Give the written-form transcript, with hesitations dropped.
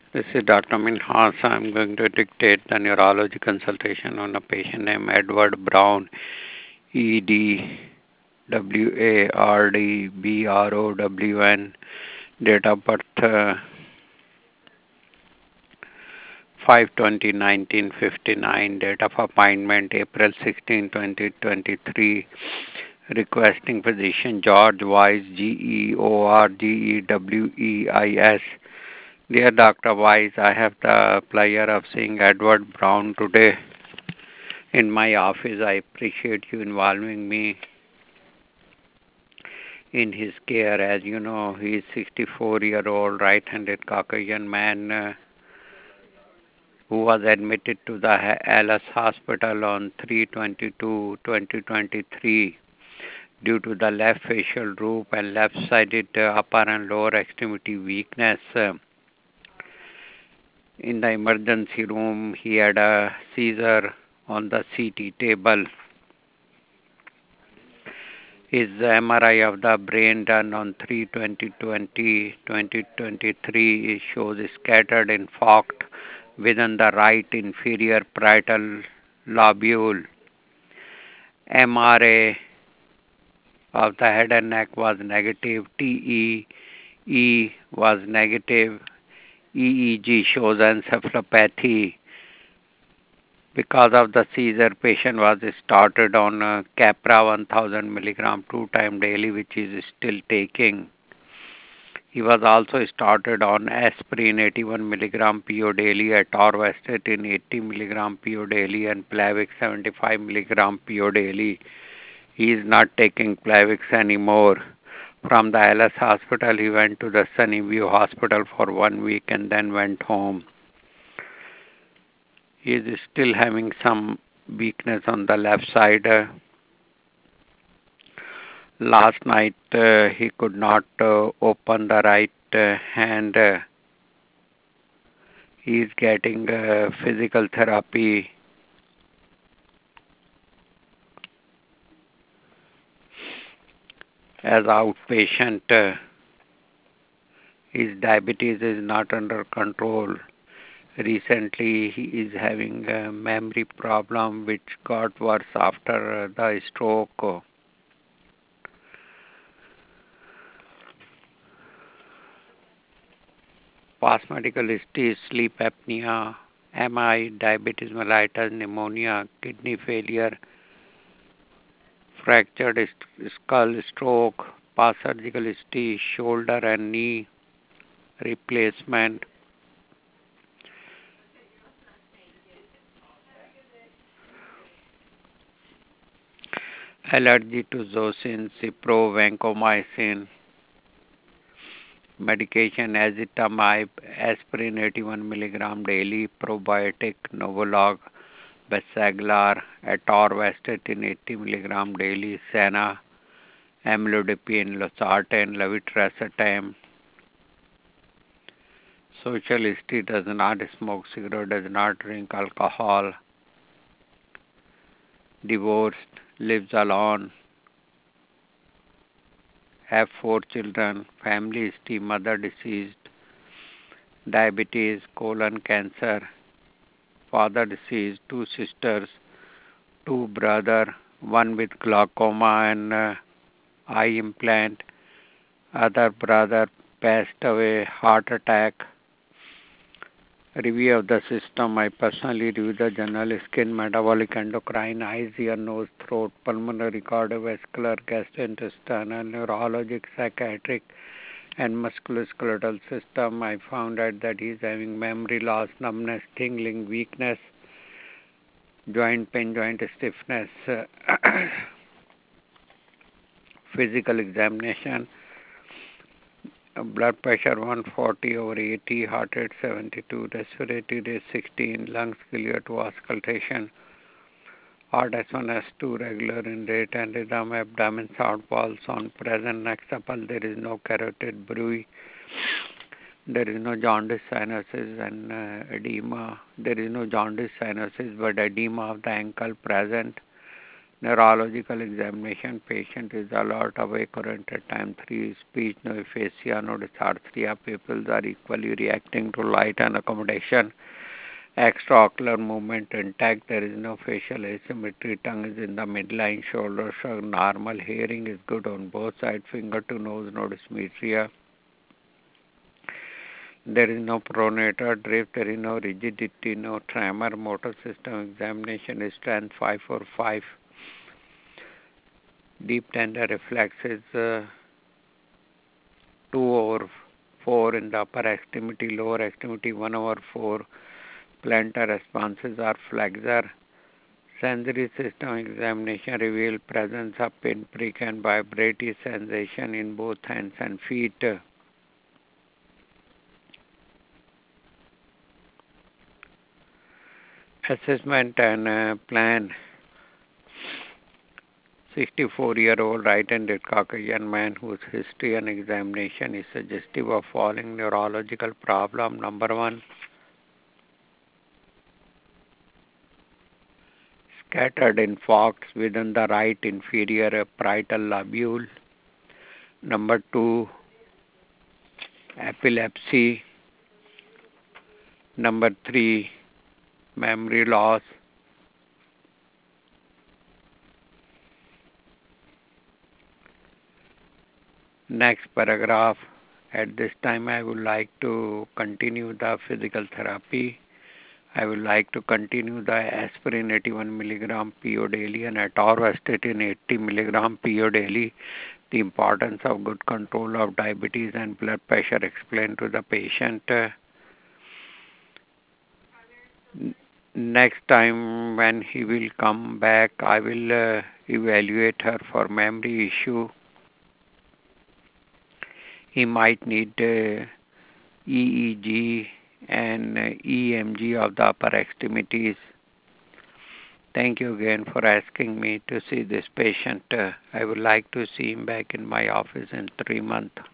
This is Dr. Minhas. I'm going to dictate the neurology consultation on a patient named Edward Brown, EDWARDBROWN, date of birth 5/20/1959, date of appointment April 16, 2023, requesting physician George Weiss, GEORGEWEIS. Dear Dr. Weiss, I have the pleasure of seeing Edward Brown today in my office. I appreciate you involving me in his care. As you know, he is 64-year-old right-handed Caucasian man who was admitted to the Alice Hospital on 3/22/2023 due to the left facial roof and left-sided upper and lower extremity weakness. In the emergency room, he had a seizure on the CT table. His MRI of the brain done on 3/20/2023 shows scattered infarct within the right inferior parietal lobule. MRA of the head and neck was negative. TEE was negative. EEG shows encephalopathy. Because of the seizure, patient was started on Capra 1000 milligram 2 times daily, which is still taking. He was also started on aspirin 81 milligram PO daily, atorvastatin 80 milligram PO daily, and Plavix 75 milligram PO daily. He is not taking Plavix anymore. From the Alice Hospital, he went to the Sunnyview Hospital for 1 week and then went home. He is still having some weakness on the left side. Last night he could not open the right hand. He is getting physical therapy. As outpatient. His diabetes is not under control. Recently, he is having a memory problem which got worse after the stroke. Past medical history, sleep apnea, MI, diabetes mellitus, pneumonia, kidney failure, fractured skull, stroke, past surgical history, shoulder and knee replacement. Allergy to zosine, cipro, vancomycin, medication azitamib, aspirin 81 milligram daily, probiotic, Novolog, Besaglar, atorvastatin 80 milligram daily, Senna, amlodipine, losartan, levetiracetam. Social history: does not smoke cigarette, does not drink alcohol, divorced, lives alone, have 4 children, family history: mother deceased, diabetes, colon cancer, father deceased, 2 sisters, 2 brother, one with glaucoma and eye implant, other brother passed away, heart attack. Review of the system: I personally review the general skin, metabolic, endocrine, eyes, ear, nose, throat, pulmonary, cardiovascular, gastrointestinal, neurologic, psychiatric, and musculoskeletal system. I found out that he is having memory loss, numbness, tingling, weakness, joint pain, joint stiffness. Physical examination: blood pressure 140/80, heart rate 72, respiratory rate 16, lungs clear to auscultation, heart S1, S2 regular in rate and rhythm, abdomen sound, pulse on present, neck supple, there is no carotid bruit, there is no jaundice, sinuses and edema, there is no jaundice, sinuses, but edema of the ankle present, Neurological examination, patient is alert, awake, current at time 3, speech, no aphasia, no dysarthria, pupils are equally reacting to light and accommodation, extraocular movement intact, there is no facial asymmetry, tongue is in the midline, shoulders are normal, hearing is good on both sides, finger to nose, no dysmetria, there is no pronator drift, there is no rigidity, no tremor, motor system examination is strength 545. Deep tender reflexes 2/4 in the upper extremity, lower extremity 1/4. Plantar responses are flexor. Sensory system examination revealed presence of pinprick and vibratory sensation in both hands and feet. Assessment and plan. 64-year-old right-handed Caucasian man whose history and examination is suggestive of following neurological problem. Number 1, scattered infarcts within the right inferior parietal lobule. Number 2, epilepsy. Number 3, memory loss. Next paragraph. At this time, I would like to continue the physical therapy. I would like to continue the aspirin 81 milligram PO daily and atorvastatin 80 milligram PO daily. The importance of good control of diabetes and blood pressure explained to the patient. Next time when he will come back, I will evaluate her for memory issue. He might need EEG and EMG of the upper extremities. Thank you again for asking me to see this patient. I would like to see him back in my office in 3 months.